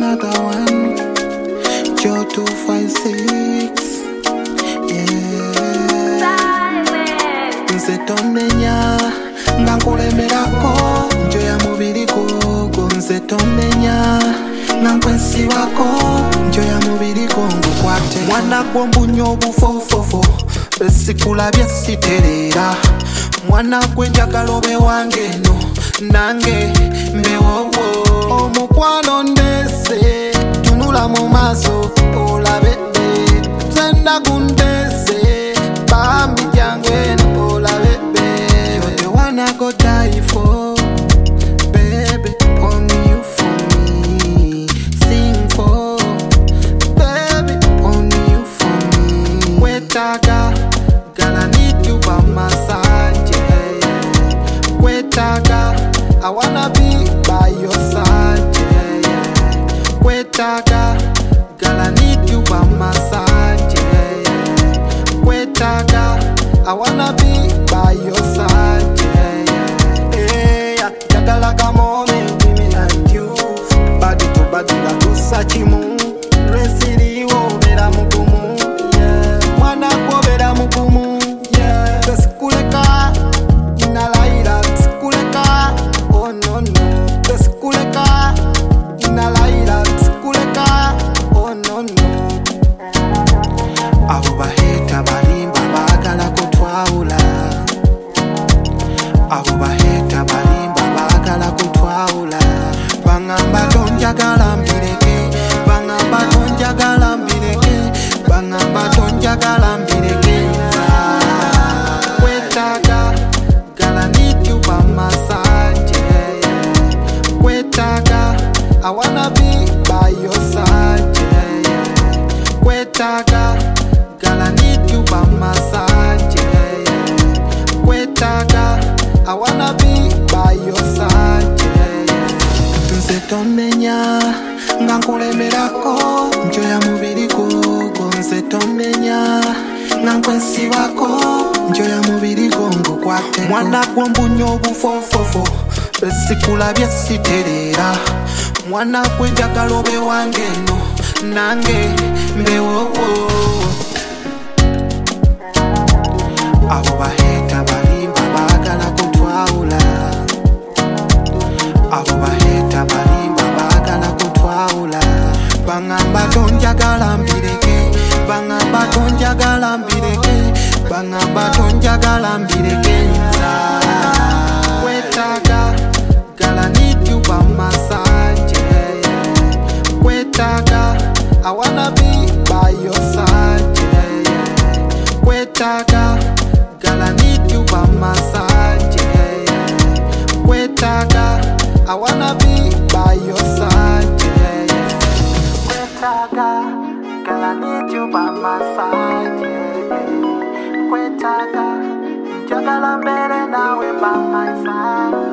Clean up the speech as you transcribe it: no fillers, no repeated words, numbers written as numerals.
another one. Joe 256. Nze tonnenya nga nkulemerako njo ya mubiri gwo. Nze tonnenya nga nkwesibako njo ya mubiri gwo ngukwate. Mwana gwo mbunya obufofofo besikulabye siterera. Mwana gwe njagala obe wange no nange mbewowo. Omukwano ndese tunula mu maaso olabe zenda gundese bambi jangwe no olabe you're the one I go die for, baby. Only you for me sing for, baby. Only you for me. Wetaga, girl, I need you by my side, yeah. Wetaga, I wanna be by your side, yeah. Wetaga, girl, I need you by my side, yeah. Wetaga, I wanna be by your side, yeah. Hey, jagala kamome, give me like you. Body to body, la tusa chimu. Resiriwo, vera mukumu, yeah. Mwana kwa vera mukumu, yeah. Teskuleka, inalaira, teskuleka, oh no no. Teskuleka, inalaira, teskuleka, oh no no. Abo baheta balimba bagala kutwawula. Abo baheta balimba bagala kutwawula. Bangamba tonjagala mbireke, bangamba tonjagala mbireke, bangamba tonjagala mbireke. Wetaga, girl, I need you by my side, yeah. Wetaga, I wanna be by your side, yeah. Wetaga, girl, I need you by my side, yeah. Wetaga, I wanna be by your side, yeah. Nze tonnenya nga nkulemerako njo ya mubiri gwo. Nze tonnenya nga nkwesibako njo ya mubiri gwo ngukwate. Mwana gwo mbunya obufofofo besikulabye siterera. Mwana gwe njagala obe wange no nange mbewowo. Abo baheta balimba bagala kutwawula. Abo baheta balimba bagala kutwawula. Bangamba tonjagala mbireke, bangamba tonjagala mbireke, bangamba tonjagala mbireke. Wetaga, girl, I need you by my side, yeah. Wetaga, I wanna be by your side, yeah. Wetaga, girl, I need you by my side, yeah. Wetaga, I wanna be by your side, yeah. Wetaga, girl, I need you by my side, yeah. Wetaga, njagala mbere nawe by my side.